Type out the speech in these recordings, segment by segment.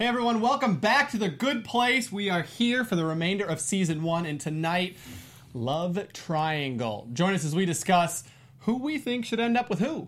Hey everyone, welcome back to The Good Place. We are here for the remainder of Season 1, and tonight, Love Triangle. Join us as we discuss who we think should end up with who.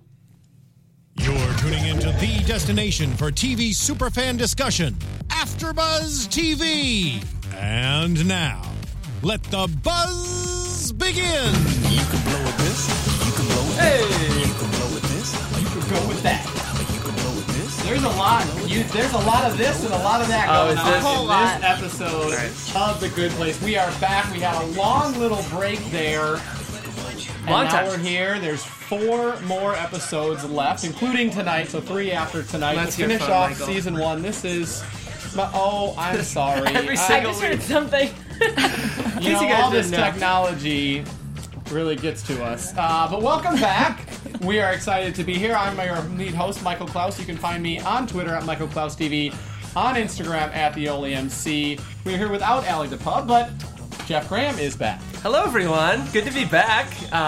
You're tuning into the destination for TV superfan discussion, AfterBuzz TV. And now, let the buzz begin. You can blow with this. You can blow with Hey! that. You can blow with this. You could go with that. You can blow with this. There's a lot. There's a lot of this and a lot of that going on in this episode of The Good Place. We are back. We had a long little break there. And now we're here. There's 4 more episodes left, including tonight, so 3 after tonight. Let's to finish hear from off Michael. Season 1. This is... Oh, I'm sorry. Every I single just heard week. something. You know, you guys all this didn't know. technology really gets to us. But welcome back. We are excited to be here. I'm your lead host, Michael Klaus. You can find me on Twitter at Michael Klaus TV, on Instagram at TheOnlyMC. We're here without Allie DePub, but Jeff Graham is back. Hello, everyone. Good to be back.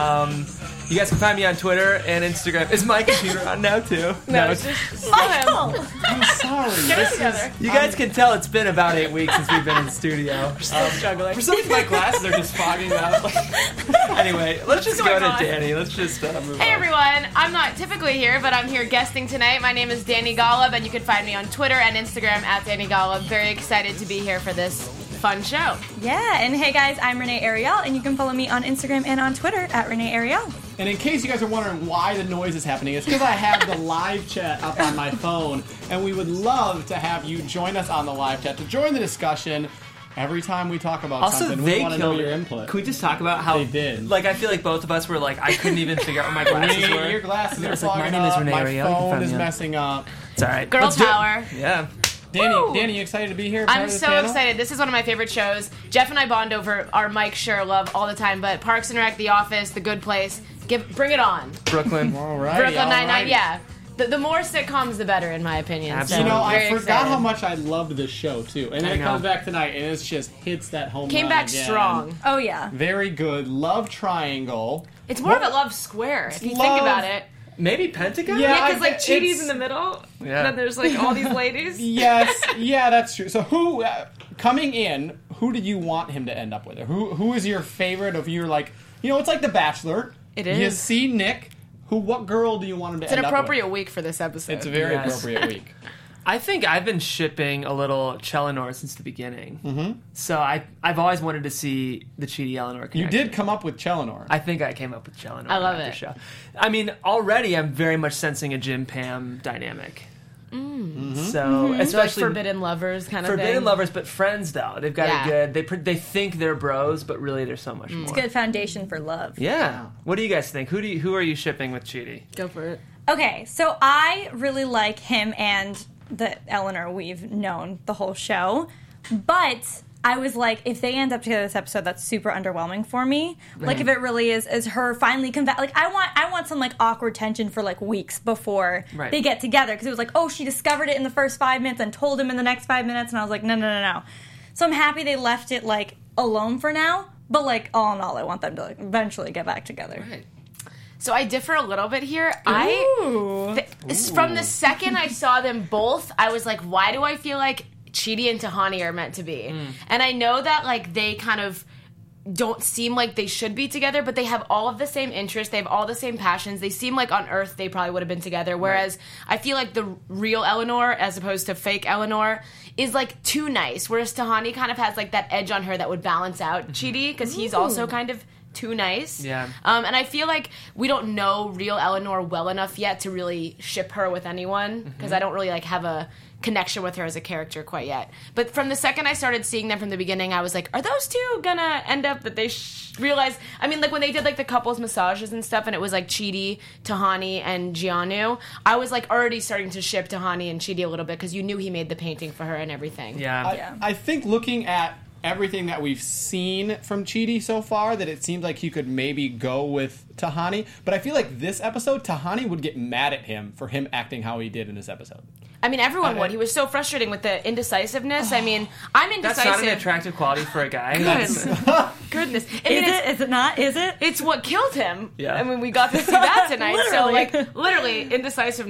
You guys can find me on Twitter and Instagram. Is my computer on now, too? No, it's- it's just Michael. I'm sorry. Get it together. You guys can tell it's been about 8 weeks since we've been in the studio. We're still struggling. For some reason, my glasses are just fogging out. Anyway, let's just go going to on? Danny. Let's just move on. Hey everyone, I'm not typically here, but I'm here guesting tonight. My name is Danny Golub, and you can find me on Twitter and Instagram at Danny Golub. Very excited to be here for this fun show. Yeah, and hey guys, I'm Renee Ariel, and you can follow me on Instagram and on Twitter at Renee Ariel. And in case you guys are wondering why the noise is happening, it's because I have the live chat up on my phone, and we would love to have you join us on the live chat to join the discussion. Every time we talk about Also, something, we they want to know killed your it. input. Can we just talk about how They did. Like, I feel like both of us were like, I couldn't even figure out what my glasses Renee, your were. glasses I are was like, fogging my name is up. Renee My Ariel. You can phone find is me on- messing up. It's all right. Girl Let's do it. power. Yeah. Danny, you excited to be here? part I'm of this so panel? excited. This is one of my favorite shows. Jeff and I bond over our Mike Schur love all the time, but Parks and Rec, The Office, The Good Place, bring it on. Brooklyn. All right. Brooklyn Nine-Nine, yeah. The more sitcoms, the better, in my opinion. Absolutely. You know, I very forgot excited. how much I loved this show too, and then I it comes know. back tonight, and it just hits that home Came run back again. strong. Oh yeah. Very good. Love Triangle. It's more of a love square, if you Love- think about it. Maybe Pentagon? Yeah. Yeah, because like it's- Chidi's in the middle, Yeah. and then there's like all these ladies. Yes, yeah, that's true. So who coming in? Who did you want him to end up with? Or who is your favorite? If you're like, you know, it's like The Bachelor. It You is. see Nick. What girl do you want him to It's an end appropriate up with? week for this episode. It's a very Yes. appropriate week. I think I've been shipping a little Chelinor since the beginning. Mm-hmm. So I've always wanted to see the Chidi Eleanor connection. You did come up with Chelinor. I think I came up with Chelinor. I love after it. the show. I mean, already I'm very much sensing a Jim Pam dynamic. So It's like especially forbidden lovers kind of forbidden thing. lovers, but friends though they've got Yeah. it good. They think they're bros, but really they're so much more. Good foundation for love. Yeah. What do you guys think? Who are you shipping with Chidi? Go for it. Okay, so I really like him and the Eleanor we've known the whole show, but I was like, if they end up together this episode, that's super underwhelming for me. Like, if it really is her finally like I want some like awkward tension for like weeks before Right. they get together, because it was like, oh, she discovered it in the first 5 minutes and told him in the next 5 minutes, and I was like, no. So I'm happy they left it like alone for now, but like all in all, I want them to like eventually get back together. Right. So I differ a little bit here. Ooh. From the second I saw them both, I was like, why do I feel like Chidi and Tahani are meant to be? And I know that like they kind of don't seem like they should be together, but they have all of the same interests. They have all the same passions. They seem like on Earth they probably would have been together. Whereas I feel like the real Eleanor, as opposed to fake Eleanor, is like too nice. Whereas Tahani kind of has like that edge on her that would balance out Chidi, because he's also kind of too nice. Yeah. And I feel like we don't know real Eleanor well enough yet to really ship her with anyone, because I don't really like have a connection with her as a character quite yet. But from the second I started seeing them from the beginning, I was like, are those two gonna end up that they realize? I mean, like when they did like the couples massages and stuff, and it was like Chidi, Tahani, and Gianu, I was like already starting to ship Tahani and Chidi a little bit, because you knew he made the painting for her and everything. Yeah. I think looking at everything that we've seen from Chidi so far, that it seems like he could maybe go with Tahani. But I feel like this episode, Tahani would get mad at him for him acting how he did in this episode. I mean, everyone would. He was so frustrating with the indecisiveness. I mean, I'm That's indecisive. not an attractive quality for a guy. Goodness. I mean, Is it? Is it not? Is it? It's what killed him. Yeah. I mean, we got to see that tonight. So, Literally. like, literally, indecisiveness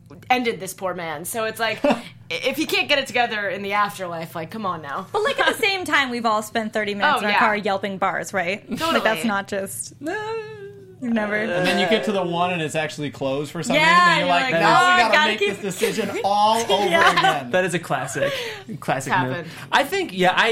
ended this poor man. So it's like, if you can't get it together in the afterlife, like, come on now. But like at the same time, we've all spent 30 minutes in our yeah. car yelping bars, right? Totally. Like that's not just. You've never. And then you get to the one and it's actually closed for some reason, Yeah, and you're like, you're like, now oh, we gotta gotta make keep- this decision all over again. That is a classic Happened. move. I think,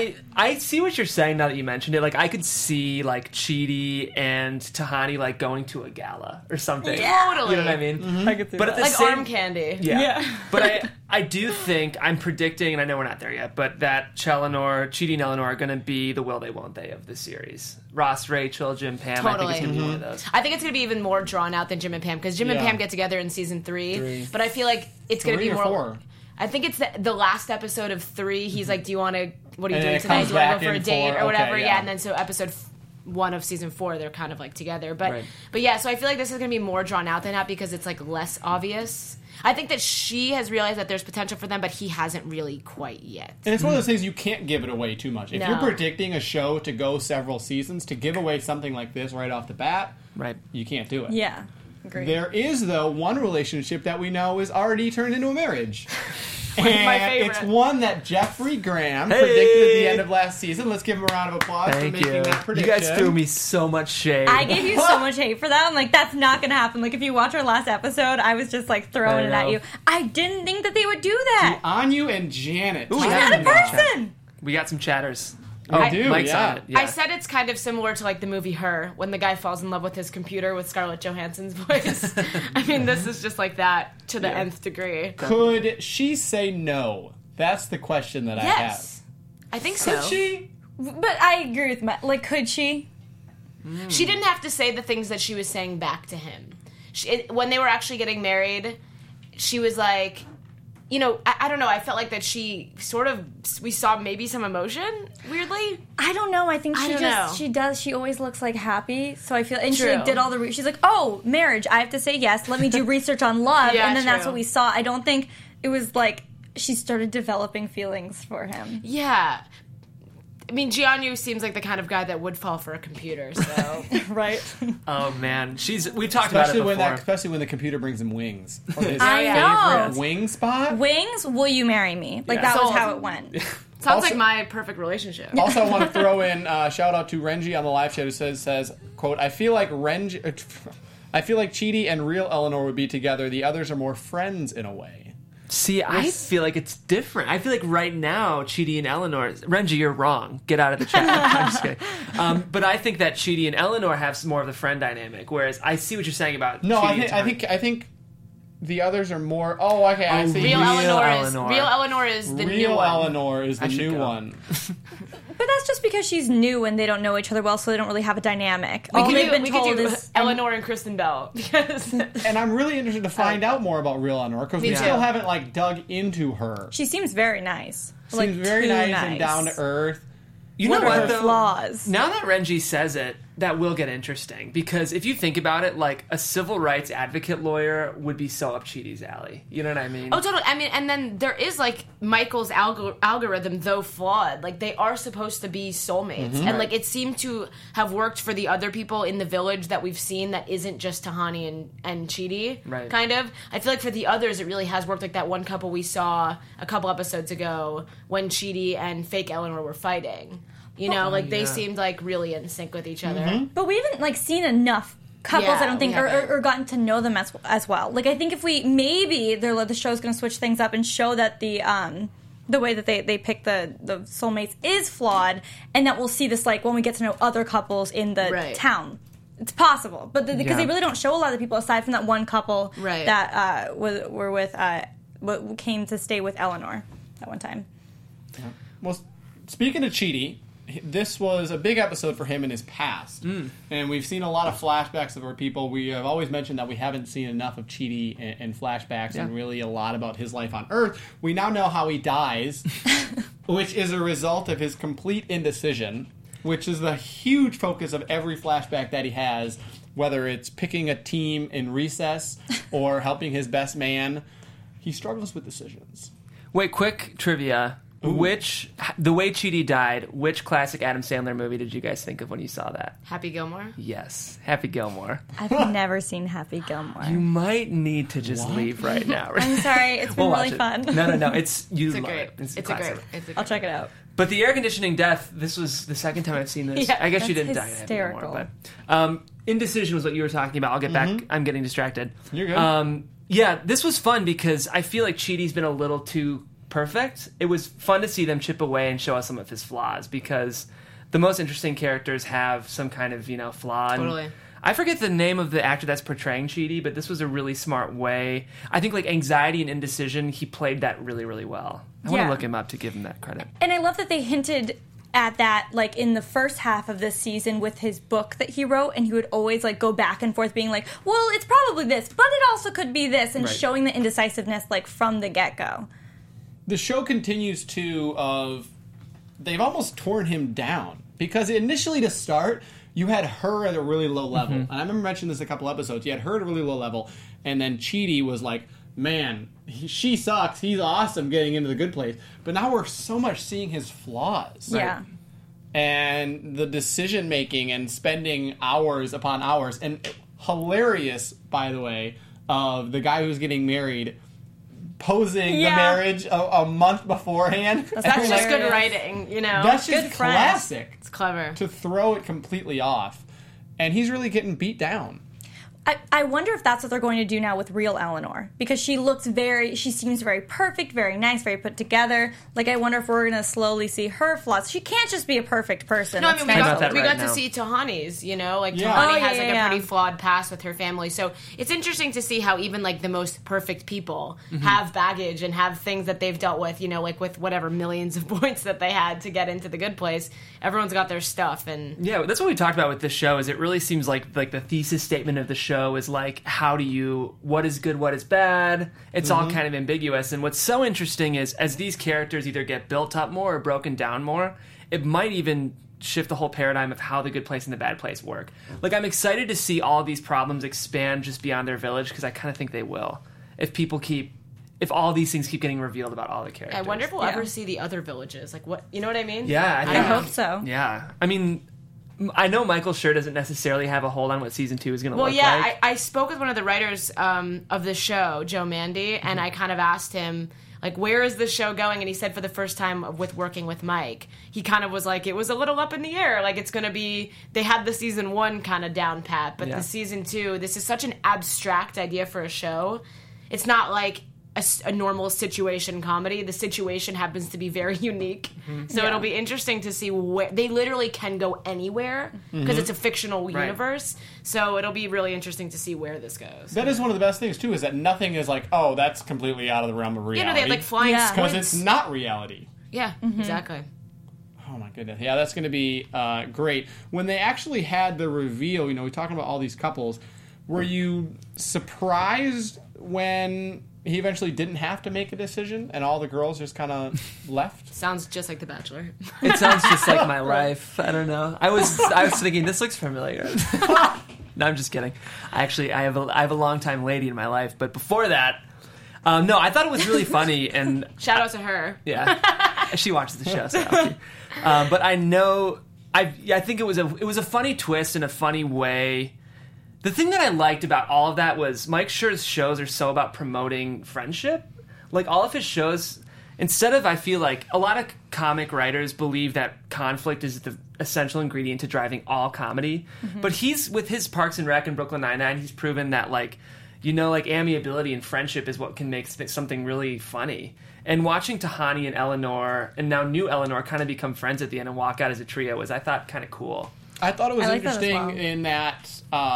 I see what you're saying now that you mentioned it. Like, I could see, like, Chidi and Tahani, like, going to a gala or something. Totally. You know what I mean? I could see But at that. the Like same... arm candy. Yeah. But I do think, I'm predicting, and I know we're not there yet, but that Chidi and Eleanor are going to be the will they, won't they of the series. Ross, Rachel, Jim, Pam. I think it's going to be one of those. I think it's going to be even more drawn out than Jim and Pam, because Jim and Yeah. Pam get together in season 3. But I feel like it's going to 3 be or more. 4. I think it's the last episode of 3. He's like, "Do you want to? What are you And doing it tonight? comes Do you want to back go for a in date 4. or whatever?" Okay, yeah. yeah. And then so episode 1 of season 4, they're kind of like together. But Right. but yeah, so I feel like this is going to be more drawn out than that because it's like less obvious. I think that she has realized that there's potential for them, but he hasn't really quite yet. And it's one of those things you can't give it away too much. If No. you're predicting a show to go several seasons, to give away something like this right off the bat, Right. you can't do it. Yeah. Agreed. There is, though, one relationship that we know is already turned into a marriage. my And favorite. it's one that Jeffrey Graham predicted at the end of last season. Let's give him a round of applause for Thank making you. that You prediction. guys threw me so much shade. I gave you so much hate for that. I'm like, that's not going to happen. Like, if you watch our last episode, I was just like throwing I it at know. you. I didn't think that they would do that. Anu and Janet. Ooh, She's yeah. not a person. We got some chatters. I do, Mike's yeah. on it. Yeah. I said it's kind of similar to like the movie Her, when the guy falls in love with his computer with Scarlett Johansson's voice. I mean, this is just like that to the nth degree. Could she say no? That's the question that Yes, I think so. Could she? But I agree with Matt. Like, could she? She didn't have to say the things that she was saying back to him. When they were actually getting married, she was like, you know, I don't know. I felt like that she sort of, we saw maybe some emotion, weirdly. I don't know. I think I she don't just, know. she does. She always looks like happy. So I feel, and she True. like did all the, she's like, oh, marriage. I have to say yes. Let me do research on love. Yeah, and then that's true. what we saw. I don't think it was like, she started developing feelings for him. Yeah. I mean, Jianyu seems like the kind of guy that would fall for a computer, so. Right? Oh man, we talked about it before. Especially when the computer brings him wings. From his I know. favorite wing spot. Wings, will you marry me? Like, Yeah. that was Sold. how it went. Sounds Also- like my perfect relationship. Also, I want to throw in shout out to Renji on the live chat who says quote, I feel like Chidi and real Eleanor would be together. The others are more friends in a way. See, I feel like it's different. I feel like right now, Chidi and Eleanor... Renji, you're wrong. Get out of the chat. I'm just kidding. But I think that Chidi and Eleanor have more of the friend dynamic, whereas I see what you're saying about No, Chidi I and think the others are more. Oh, okay, I see. Real Eleanor Eleanor. is the Real new one. Eleanor is the I should new go. one. But that's just because she's new and they don't know each other well, so they don't really have a dynamic. All We they've been could told do is Eleanor and Kristen Bell. Because And I'm really interested to find out more about real Eleanor because we Me still too. haven't like dug into her. she seems very nice. Seems very too nice and down to earth. You What know are what, her though? flaws? Now that Renji says it, that will get interesting. Because if you think about it, like, a civil rights advocate lawyer would be so up Chidi's alley. You know what I mean? Oh, totally. I mean, and then there is like Michael's algorithm, though flawed. Like they are supposed to be soulmates, and like it seemed to have worked for the other people in the village that we've seen. That isn't just Tahani and Chidi. Right. Kind of. I feel like for the others, it really has worked. Like that one couple we saw a couple episodes ago when Chidi and fake Eleanor were fighting. You know, like they yeah. seemed like really in sync with each other. But we haven't like seen enough couples, Yeah, I don't think, we haven't. or gotten to know them as well. Like I think if we maybe the show's going to switch things up and show that the way that they pick the soulmates is flawed, and that we'll see this like when we get to know other couples in the Right. town. It's possible, but because Yeah. they really don't show a lot of people aside from that one couple Right. that were with what came to stay with Eleanor that one time. Well, speaking of Chidi, this was a big episode for him in his past. And we've seen a lot of flashbacks of our people. We have always mentioned that we haven't seen enough of Chidi in flashbacks and really a lot about his life on Earth. We now know how he dies, which is a result of his complete indecision, which is the huge focus of every flashback that he has, whether it's picking a team in recess or helping his best man. He struggles with decisions. Wait, quick trivia. The way Chidi died, which classic Adam Sandler movie did you guys think of when you saw that? Happy Gilmore? Yes, Happy Gilmore. I've never seen Happy Gilmore. You might need to just leave right now. I'm sorry, it's been really fun. No, it's great. It's great. I'll check it out. But the air conditioning death, this was the second time I've seen this. Yeah, I guess you that's didn't hysterical. die in Happy Gilmore, but indecision was what you were talking about. I'll get back. I'm getting distracted. You're good. Yeah, this was fun because I feel like Chidi's been a little too perfect. It was fun to see them chip away and show us some of his flaws because the most interesting characters have some kind of, flaw. And Totally. I forget the name of the actor that's portraying Chidi, but this was a really smart way. I think like anxiety and indecision, he played that really, really well. I want to look him up to give him that credit. And I love that they hinted at that, like, in the first half of this season with his book that he wrote, and he would always, like, go back and forth being like, well, it's probably this, but it also could be this, and showing the indecisiveness, like, from the get-go. The show continues they've almost torn him down, because initially to start, you had her at a really low level, and I remember mentioning this a couple episodes, you had her at a really low level, and then Chidi was like, man, she sucks, he's awesome getting into the good place, but now we're so much seeing his flaws. Yeah. And the decision making and spending hours upon hours, and hilarious, by the way, of the guy who's getting married posing the marriage a month beforehand. That's just good writing, That's just classic. It's clever. To throw it completely off. And he's really getting beat down. I wonder if that's what they're going to do now with real Eleanor, because she seems very perfect, very nice, very put together. Like, I wonder if we're going to slowly see her flaws. She can't just be a perfect person. No, I mean, we got now. to see Tahani's, Tahani has a pretty flawed past with her family. So it's interesting to see how even, like, the most perfect people have baggage and have things that they've dealt with, like with whatever millions of points that they had to get into the good place. Everyone's got their stuff. And yeah, that's what we talked about with this show, is it really seems like the thesis statement of the show is like, what is good, what is bad? It's all kind of ambiguous. And what's so interesting is as these characters either get built up more or broken down more, it might even shift the whole paradigm of how the good place and the bad place work. Like, I'm excited to see all these problems expand just beyond their village, because I kind of think they will. If all these things keep getting revealed about all the characters. I wonder if we'll ever see the other villages. Like, what, you know what I mean? Yeah, I hope so. Yeah. I mean, I know Michael Schur doesn't necessarily have a hold on what season 2 is going to look like. Well, yeah, I spoke with one of the writers of the show, Joe Mandy, and I kind of asked him, like, where is the show going? And he said for the first time with working with Mike, he kind of was like, it was a little up in the air. Like, it's going to be, they had the season 1 kind of down pat, but the season 2, this is such an abstract idea for a show. It's not like a normal situation comedy. The situation happens to be very unique. So it'll be interesting to see where they literally can go anywhere because it's a fictional universe. So it'll be really interesting to see where this goes. That is one of the best things, too, is that nothing is like, oh, that's completely out of the realm of reality. They have like flying because squints. it's not reality. Yeah, exactly. Oh, my goodness. Yeah, that's going to be great. When they actually had the reveal, we're talking about all these couples, were you surprised when he eventually didn't have to make a decision and all the girls just kind of left? Sounds just like The Bachelor. It sounds just like my life. I don't know. I was thinking, this looks familiar. No, I'm just kidding. I have a long-time lady in my life, but before that, no, I thought it was really funny. And shout out to her. Yeah, she watches the show. So but I know, I think it was a funny twist in a funny way. The thing that I liked about all of that was Mike Schur's shows are so about promoting friendship. Like, all of his shows, instead of, I feel like, a lot of comic writers believe that conflict is the essential ingredient to driving all comedy. But he's, with his Parks and Rec and Brooklyn Nine-Nine, he's proven that, like, amiability and friendship is what can make something really funny. And watching Tahani and Eleanor, and now new Eleanor, kind of become friends at the end and walk out as a trio was, I thought, kind of cool. I thought it was interesting that in that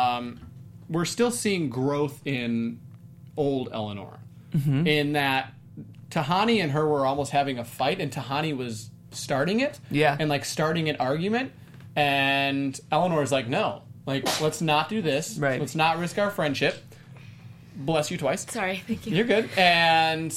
we're still seeing growth in old Eleanor. In that Tahani and her were almost having a fight, and Tahani was starting it. Yeah. And, like, starting an argument. And Eleanor's like, no. Like, let's not do this. Right. Let's not risk our friendship. Bless you twice. Sorry, thank you. You're good. And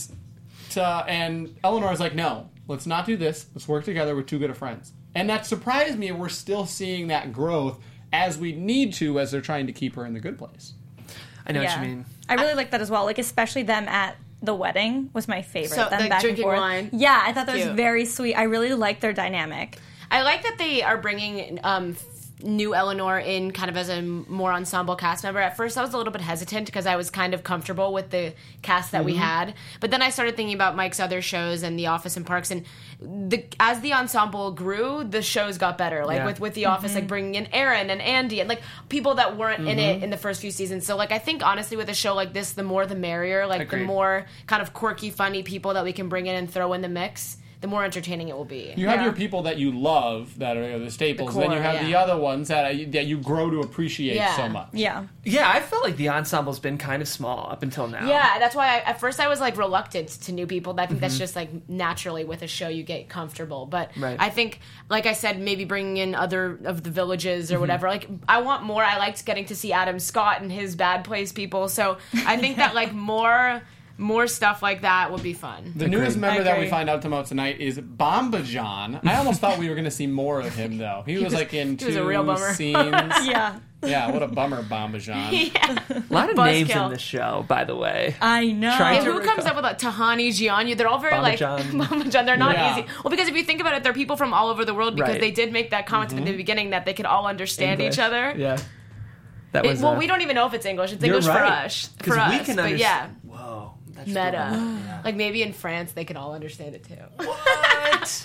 Eleanor's like, no. Let's not do this. Let's work together. We're too good of friends. And that surprised me. We're still seeing that growth as we need to, as they're trying to keep her in the good place. I know what you mean. I really like that as well. Like, especially them at the wedding was my favorite. So, them like, back and drinking forth. wine? Yeah, I thought that was Cute. very sweet. I really liked their dynamic. I like that they are bringing new Eleanor in kind of as a more ensemble cast member. At first, I was a little bit hesitant because I was kind of comfortable with the cast that we had. But then I started thinking about Mike's other shows and The Office and Parks. And as the ensemble grew, the shows got better. Like with The Office, like bringing in Aaron and Andy and like people that weren't in it in the first few seasons. So like I think honestly with a show like this, the more the merrier. Like Agreed. the more kind of quirky, funny people that we can bring in and throw in the mix, the more entertaining it will be. You have your people that you love that are the staples, The then you core, have the other ones that you grow to appreciate Yeah. so much. Yeah. Yeah, I felt like the ensemble's been kind of small up until now. Yeah, that's why at first I was like reluctant to new people. But I think that's just like naturally with a show you get comfortable. But Right. I think, like I said, maybe bringing in other of the villages or whatever. Like I want more. I liked getting to see Adam Scott and his Bad Place people. So I think that like more stuff like that would be fun. The newest member I that we agree. find out about tonight is Bamba John. I almost thought we were going to see more of him, though. He was like in he was a two real bummer. scenes. Yeah. Yeah, what a bummer, Bamba John. A lot of Buzzkill. names in this show, by the way. I know. Trying And to who recall. comes up with like Tahani, Gianni? They're all very Bamba like John. Bamba John. They're not Yeah. easy. Well, because if you think about it, they're people from all over the world because Right. they did make that comment at the beginning that they could all understand English. each other. Yeah. That was. Well, we don't even know if it's English. It's You're English right. for us. Because we can but understand. yeah, Whoa. That's meta. Like maybe in France they could all understand it too. What?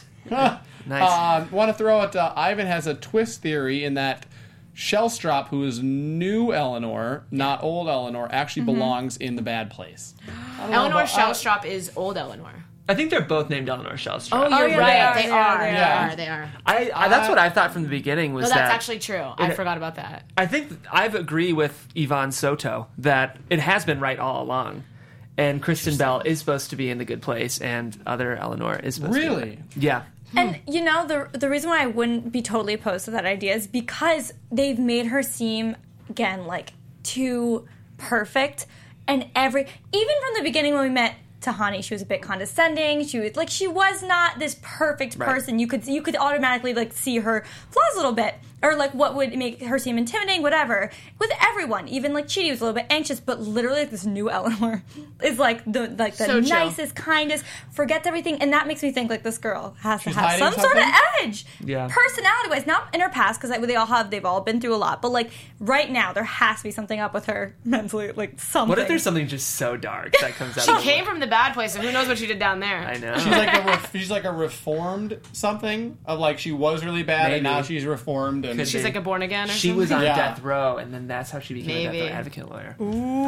Nice. Want to throw it, Ivan has a twist theory in that Shellstrop, who is new Eleanor, not old Eleanor, actually belongs in the bad place. Eleanor Shellstrop is old Eleanor. I think they're both named Eleanor Shellstrop. Oh, you're yeah, right. they are. They are. I that's what I thought from the beginning was No, that's that actually true. I forgot about that. I think I've agree with Yvonne Soto that it has been right all along. And Kristen Bell is supposed to be in The Good Place, and other Eleanor is supposed to be. Really? Yeah. And you know the reason why I wouldn't be totally opposed to that idea is because they've made her seem again like too perfect, and even from the beginning when we met Tahani, she was a bit condescending. She was not this perfect person. You could automatically like see her flaws a little bit, or like what would make her seem intimidating, whatever. With everyone, even like Chidi was a little bit anxious, but literally like, this new Eleanor is like the So chill. nicest, kindest, forgets everything, and that makes me think like this girl has to have hiding some sort of something? edge, Yeah. personality wise, not in her past because they've all been through a lot, but like right now there has to be something up with her mentally, like something. What if there's something just so dark that comes out She of the came from the bad place, so who knows what she did down there? I know. She's like a reformed something of like she was really bad and Maybe. now she's reformed and Could She's like a born again or She something? was on Yeah. death row, and then that's how she became a Maybe. death row advocate lawyer.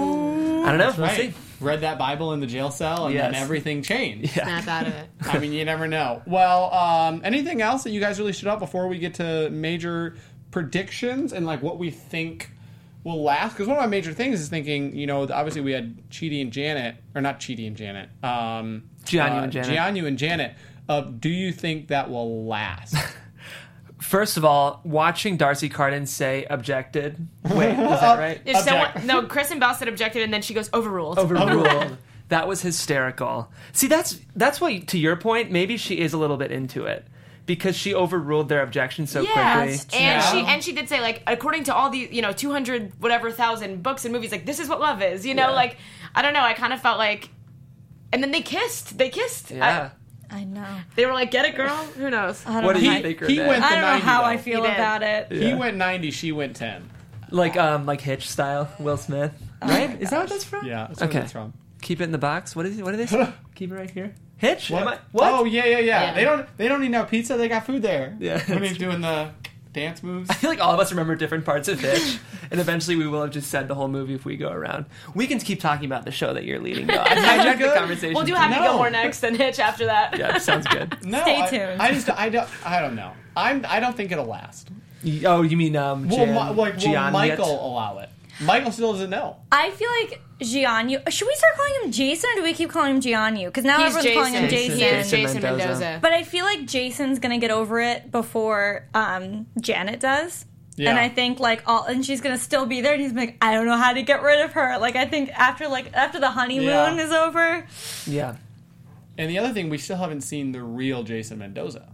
I don't know. We'll right. see. Read that Bible in the jail cell and then Yes. everything changed. Snap out of it. I mean, you never know. Well, anything else that you guys really stood out before we get to major predictions and like what we think will last? Because one of my major things is thinking, you know, obviously we had Chidi and Janet, or not Chidi and Janet, Jianyu and Janet. Jianyu and Janet. Do you think that will last? First of all, watching Darcy Carden say objected. Wait, is that right? If someone, Kristen Bell said objected, and then she goes overruled. Overruled. That was hysterical. See, that's what, to your point, maybe she is a little bit into it. Because she overruled their objection so quickly. And she did say, like, according to all the 200 whatever thousand books and movies, like, this is what love is. Like, I don't know. I kind of felt like, and then they kissed. Yeah. I know. They were like, get it, girl. Who knows? I don't What do know. you think? he went I the don't know 90, how though. I feel He did. about it. He went 90, she went 10. Like Hitch style, Will Smith. Right? Is that what that's from? Yeah, that's where Okay. that's from. Keep it in the box. What do they say? Keep it right here. Hitch? What? Am I- what? Oh, yeah. Yeah. They don't need no pizza. They got food there. Yeah. When he's doing the dance moves. I feel like all of us remember different parts of Hitch, and eventually we will have just said the whole movie if we go around. We can keep talking about the show that you're leading, though. I hijacked the conversation. We'll do Happy No. Gilmore next and Hitch after that. Yeah, sounds good. No, Stay tuned. I don't know. I don't think it'll last. Oh, you mean Will Gian Michael yet? allow it? Michael still doesn't know. I feel like Gianyu. Should we start calling him Jason, or do we keep calling him Gianyu? Because now He's everyone's calling him Jason. Jason. Yeah, Jason Jason Mendoza. Mendoza. But I feel like Jason's gonna get over it before Janet does. Yeah. And I think and she's gonna still be there, and he's like, I don't know how to get rid of her. Like I think after the honeymoon Yeah. is over. Yeah. And the other thing, we still haven't seen the real Jason Mendoza.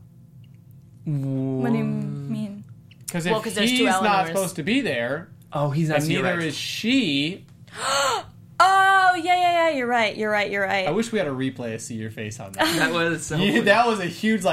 What do you mean? Because Well, if 'cause there's he's two not Eleanors. supposed to be there, Oh, he's not. and you're neither right. is she, Oh Oh, yeah. You're right. I wish we had a replay to see your face on that. That was so That was a huge,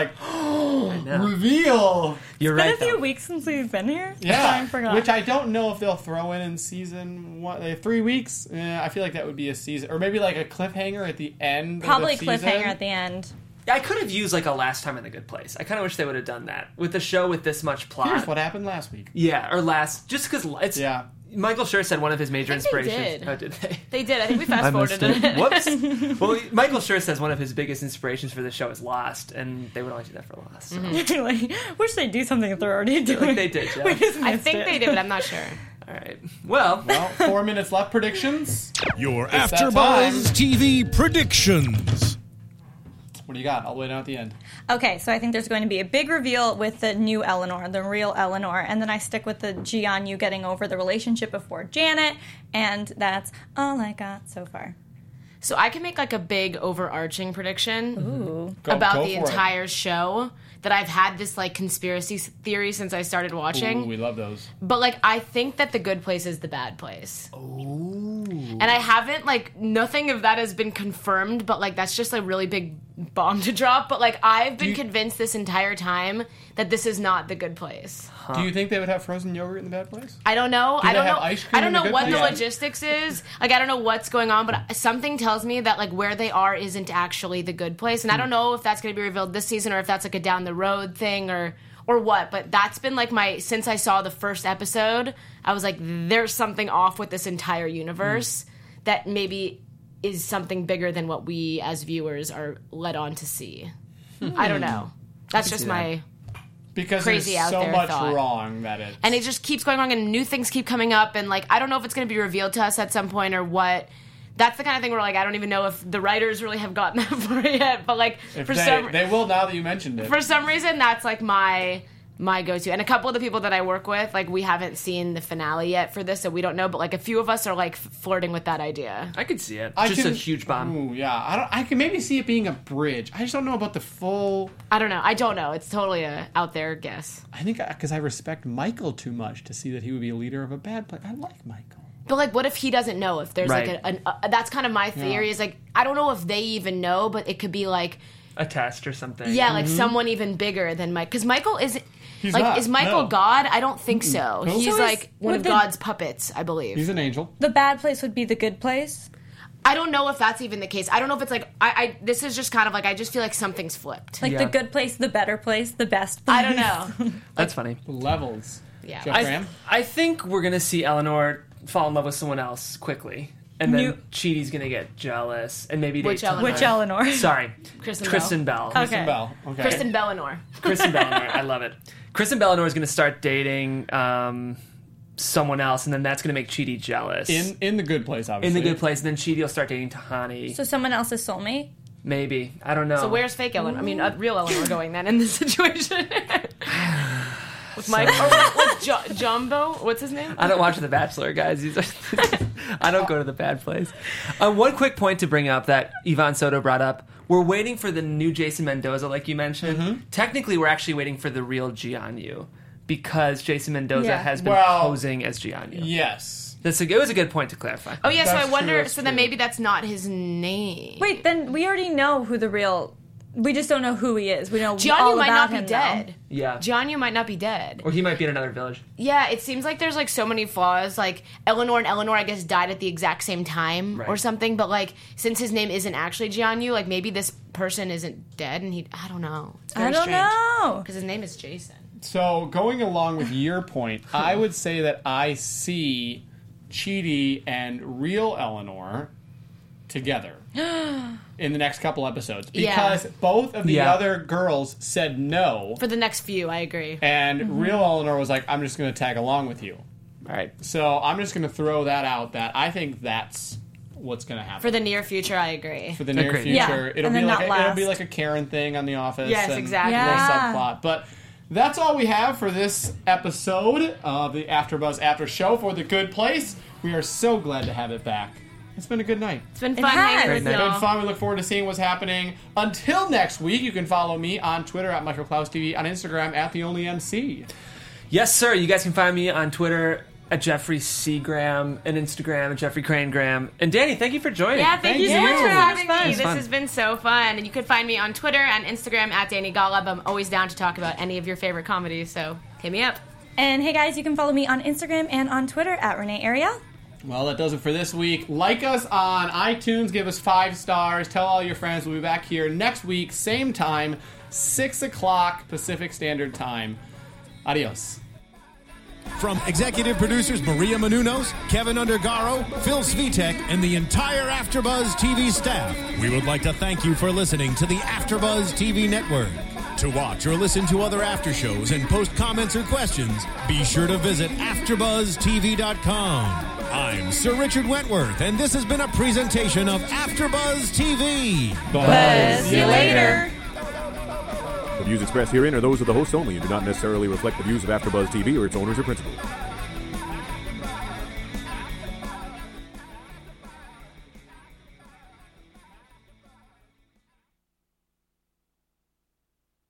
reveal. You're It's right, been a few though. weeks since we've been here. Yeah, I forgot. which I don't know if they'll throw in season 1. They have 3 weeks. I feel like that would be a season, or maybe like a cliffhanger at the end. Probably of the season. cliffhanger at the end. I could have used like a Last Time in the Good Place. I kind of wish they would have done that with the show with this much plot. Here's what happened last week. Yeah, or just because it's. Yeah. Michael Schur said one of his major I think they inspirations. did. Oh, did they? They did. I think we fast forwarded it. Whoops. Well, Michael Schur says one of his biggest inspirations for the show is Lost, and they would only do that for Lost. So. Like, wish they'd do something that they're already doing. Like they did, yeah. We just I missed think it. they did, but I'm not sure. All right. Well, 4 minutes left. Predictions. Your that AfterBuzz time. TV predictions. What do you got? I'll wait out the end. Okay, so I think there's going to be a big reveal with the new Eleanor, the real Eleanor, and then I stick with the Jianyu getting over the relationship before Janet, and that's all I got so far. So I can make like a big overarching prediction Ooh. about Go the for it. entire show. That I've had this like conspiracy theory since I started watching. Ooh, we love those. But like I think that the good place is the bad place. Oh. And I haven't like nothing of that has been confirmed, but like that's just a really big bomb to drop. But like I've been convinced this entire time that this is not the good place. Do you think they would have frozen yogurt in the bad place? I don't know. Do I don't they have know. ice cream I don't in the know Good what the Place? logistics is. Like I don't know what's going on, but something tells me that like where they are isn't actually the good place. And I don't know if that's going to be revealed this season or if that's like a down the road thing or what. But that's been like since I saw the first episode, I was like, there's something off with this entire universe that maybe is something bigger than what we as viewers are led on to see. I don't know. That's just my. Because Crazy there's out so there much thought. wrong that it's... And it just keeps going on, and new things keep coming up, and like I don't know if it's going to be revealed to us at some point or what. That's the kind of thing where like I don't even know if the writers really have gotten that far yet. But like If for they will now that you mentioned it. for some reason, that's like my go-to. And a couple of the people that I work with, like we haven't seen the finale yet for this, so we don't know. But like a few of us are like flirting with that idea. I could see it. I Just can- a huge bomb. Ooh, yeah. I can maybe see it being a bridge. I just don't know about the full... I don't know. It's totally a out there guess. I think because I respect Michael too much to see that he would be a leader of a bad place. I like Michael. But like, what if he doesn't know? If there's Right. like that's kind of my theory. Is like I don't know if they even know, but it could be like. A test or something. Yeah, like someone even bigger than Mike. Because Michael isn't. He's like, not, is Michael no. God? I don't think so. Nope. He's So is- like one would of the- God's puppets, I believe. He's an angel. The bad place would be the good place. I don't know if that's even the case. I don't know if it's like I this is just kind of like I just feel like something's flipped. Like Yeah. the good place, the better place, the best place. I don't know. That's funny. Levels. Yeah. Jeff Graham? I think we're going to see Eleanor fall in love with someone else quickly. And then New- Chidi's going to get jealous and maybe Which date Tony. Eleanor? Which Eleanor? Sorry. Kristen Bell. Okay. Kristen Bell. Okay. Kristen Bellinor. Kristen Bellinor. I love it. Kristen Bellinor is going to start dating someone else, and then that's going to make Chidi jealous. In the good place, In obviously. the good place, and then Chidi will start dating Tahani. So someone else's soulmate? Maybe. I don't know. So where's fake Eleanor? I mean, real Eleanor going then in this situation? With Mike or with Jumbo? What's his name? I don't watch The Bachelor, guys. I don't go to the bad place. One quick point to bring up that Yvonne Soto brought up. We're waiting for the new Jason Mendoza, like you mentioned. Mm-hmm. Technically, we're actually waiting for the real Jianyu because Jason Mendoza Yeah. has been Well, posing as Jianyu. Yes. It was a good point to clarify. Oh yeah, so That's I wonder. true, that's So then true. maybe that's not his name. Wait, then we already know who the real. We just don't know who he is. We know all Jianyu might about not be him, dead. Yeah. Jianyu might not be dead. Or he might be in another village. Yeah, it seems like there's like so many flaws. Like Eleanor and Eleanor, I guess, died at the exact same time Right. or something. But like, since his name isn't actually Jianyu, like maybe this person isn't dead, and I don't know. It's very I don't know. because his name is Jason. So going along with your point, I would say that I see Chidi and real Eleanor together in the next couple episodes because both of the Yeah. other girls said no, For the next few, I agree. and real Eleanor was like, "I'm just going to tag along with you." All right. So I'm just going to throw that out. That I think that's what's going to happen For the near future, I agree. for the near Agreed. future. Yeah, It'll and be then like not it'll be last. like a Karen thing on The Office. Yes, and exactly. a little Yeah. subplot, but. That's all we have for this episode of the AfterBuzz After Show for The Good Place. We are so glad to have it back. It's been a good night. It's been It fun has. hanging with Great night. y'all. Good fun. We look forward to seeing what's happening. Until next week, you can follow me on Twitter at Michael Klaus TV, on Instagram at TheOnlyMC. Yes, sir. You guys can find me on Twitter, at Jeffrey Seagram and Instagram at Jeffrey Cranegram. And Danny, thank you for joining. Yeah, thank you so much for having fun. me. It's This fun. has been so fun. And you can find me on Twitter and Instagram at Danny Golub. I'm always down to talk about any of your favorite comedies, so hit me up. And hey guys, you can follow me on Instagram and on Twitter at Renee Ariel. Well, that does it for this week. Like us on iTunes. Give us 5 stars. Tell all your friends. We'll be back here next week, same time, 6 o'clock Pacific Standard Time. Adios. From executive producers Maria Menounos, Kevin Undergaro, Phil Svitek, and the entire AfterBuzz TV staff, we would like to thank you for listening to the AfterBuzz TV network. To watch or listen to other after shows and post comments or questions, be sure to visit AfterBuzzTV.com. I'm Sir Richard Wentworth, and this has been a presentation of AfterBuzz TV. See you later. The views expressed herein are those of the hosts only and do not necessarily reflect the views of AfterBuzz TV or its owners or principals.